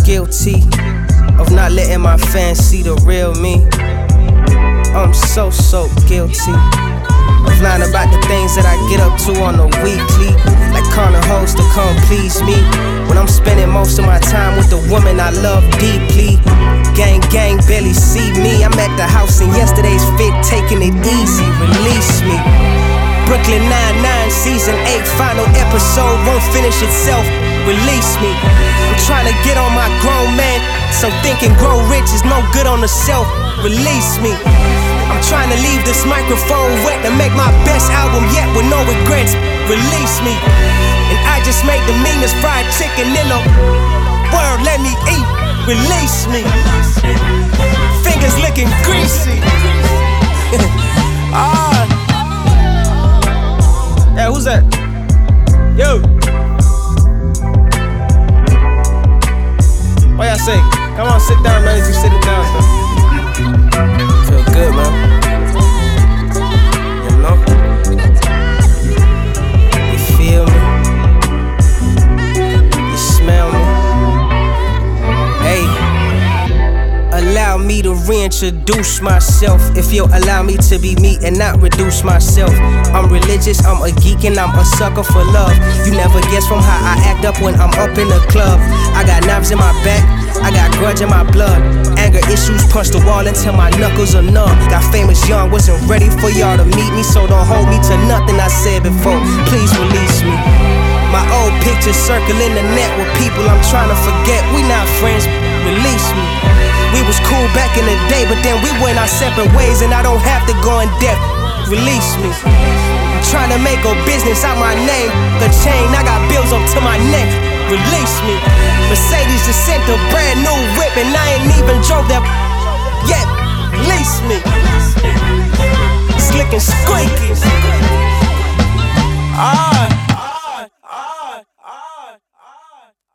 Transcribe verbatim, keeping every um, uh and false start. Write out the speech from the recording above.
guilty of not letting my fans see the real me. I'm so, so guilty of lying about the things that I get up to on the weekly. Like calling hoes to come please me when I'm spending most of my time with the woman I love deeply. Gang, gang, barely see me. I'm at the house in yesterday's fit, taking it easy. Release me. Brooklyn Nine-Nine, season eight, final episode won't finish itself. Release me. I'm trying to get on my grown man, so thinking grow rich is no good on the shelf. Release me. I'm trying to leave this microphone wet to make my best album yet with no regrets. Release me. And I just make the meanest fried chicken in the world. Let me eat. Release me. Fingers looking greasy. Ah. Hey, who's that? Yo. What y'all say? Come on, sit down, man. You sitting down, so. Feel good, man. You know? You feel me? You smell me? Hey. Allow me to reintroduce myself. If you'll allow me to be me and not reduce myself. I'm religious, I'm a geek, and I'm a sucker for love. You never guess from how I act up when I'm up in the club. I got knives in my back, I got grudge in my blood. Anger issues punch the wall until my knuckles are numb. Got famous young, wasn't ready for y'all to meet me, so don't hold me to nothing I said before. Please release me. My old pictures circling the net with people I'm trying to forget. We not friends, release me. We was cool back in the day, but then we went our separate ways, and I don't have to go in depth. Release me. I'm trying to make a business out my name. The chain, I got bills up to my neck. Release me. Mercedes just sent a brand new whip, and I ain't even drove that yet. Release me. Slick and squeaky. Ah.